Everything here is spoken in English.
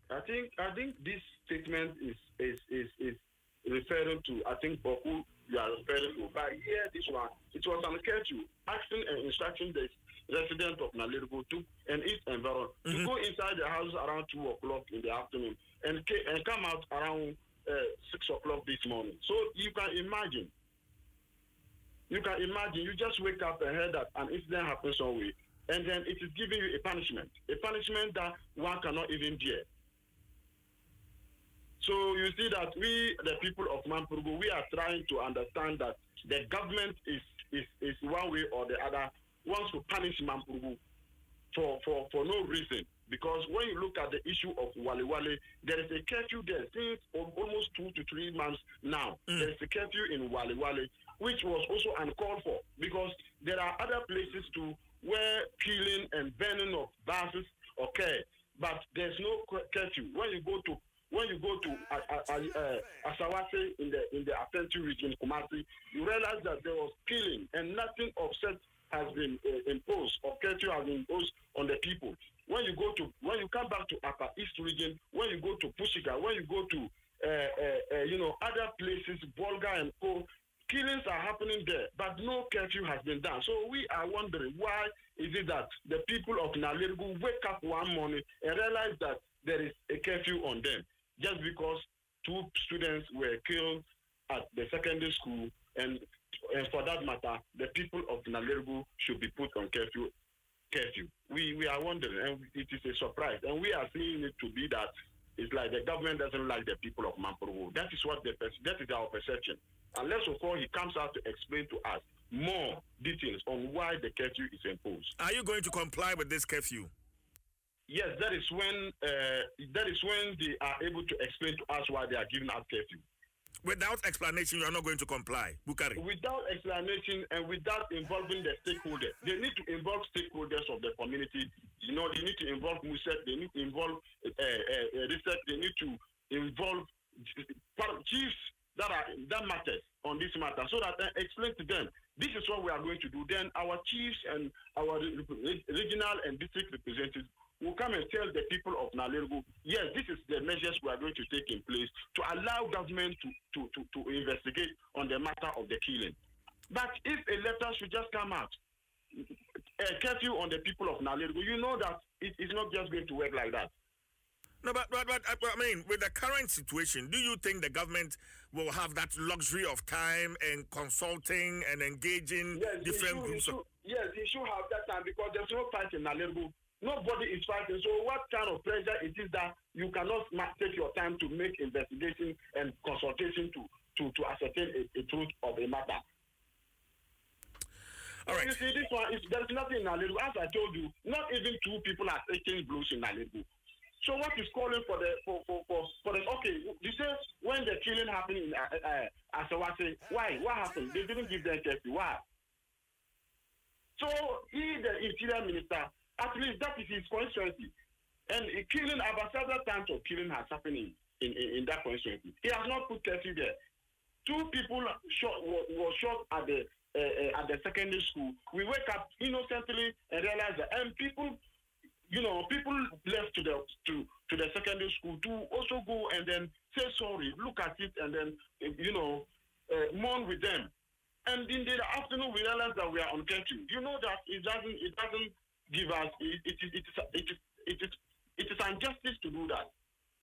I think this statement is referring to, I think, Boku you are referring to. But here, this one, it was an curfew, asking and instructing the resident of Nalerigo to and its environment to go inside the house around 2 o'clock in the afternoon and come out around 6 o'clock this morning. So you can imagine. You just wake up and hear that an incident happens somewhere, and then it is giving you a punishment that one cannot even bear. So you see that we, the people of Mampurugu, we are trying to understand that the government is one way or the other wants to punish Mampurugu for no reason. Because when you look at the issue of Wale Wale, there is a curfew there since almost 2 to 3 months now. There is a curfew in Wale Wale, which was also uncalled for, because there are other places too where killing and burning of buses occur, but there's no curfew. When you go to Asawase in the Ashanti region, Kumasi, you realize that there was killing and nothing of such has been imposed, or curfew has been imposed on the people. When you come back to Upper East region, when you go to Pushika, when you go to other places, Bolga and Co, killings are happening there, but no curfew has been done. So we are wondering, why is it that the people of Nalerigu wake up one morning and realize that there is a curfew on them, just because 2 students were killed at the secondary school, and for that matter, the people of Nalerigu should be put on curfew. We are wondering, and it is a surprise, and we are seeing it to be that it's like the government doesn't like the people of Mampurugu. That is our perception. Unless, of course, he comes out to explain to us more details on why the curfew is imposed. Are you going to comply with this curfew? Yes, that is when they are able to explain to us why they are giving us curfew. Without explanation, you are not going to comply, Bukari? Without explanation and without involving the stakeholders. They need to involve stakeholders of the community. They need to involve MUSEC, they need to involve research, they need to involve chiefs that matters on this matter, so that explain to them, this is what we are going to do. Then our chiefs and our regional and district representatives will come and tell the people of Nalerigu, yes, this is the measures we are going to take in place to allow government to investigate on the matter of the killing. But if a letter should just come out, a curfew on the people of Nalerigu, you know that it is not just going to work like that. No, but I mean, with the current situation, do you think the government will have that luxury of time and consulting and engaging different groups? Yes, he should have that time, because there's no fight in Nalerigu. Nobody is fighting. So what kind of pressure it is that you cannot take your time to make investigation and consultation to ascertain a truth of a matter? All right. You see, this one there's nothing in Nalerigu. As I told you, not even 2 people are taking blows in Nalerigu. So what is calling for the okay? You say when the killing happened in Asawase, why? What happened? They didn't give them curfew. Why? So he, the interior minister, at least that is his constituency, and killing about several times of killing has happened in that constituency. He has not put curfew there. 2 people were shot at the secondary school. We wake up innocently and realize that, and people left to the secondary school to also go and then say sorry, look at it, and then mourn with them. And in the afternoon, we realize that we are on curfew. You know that it doesn't give us. It is injustice to do that.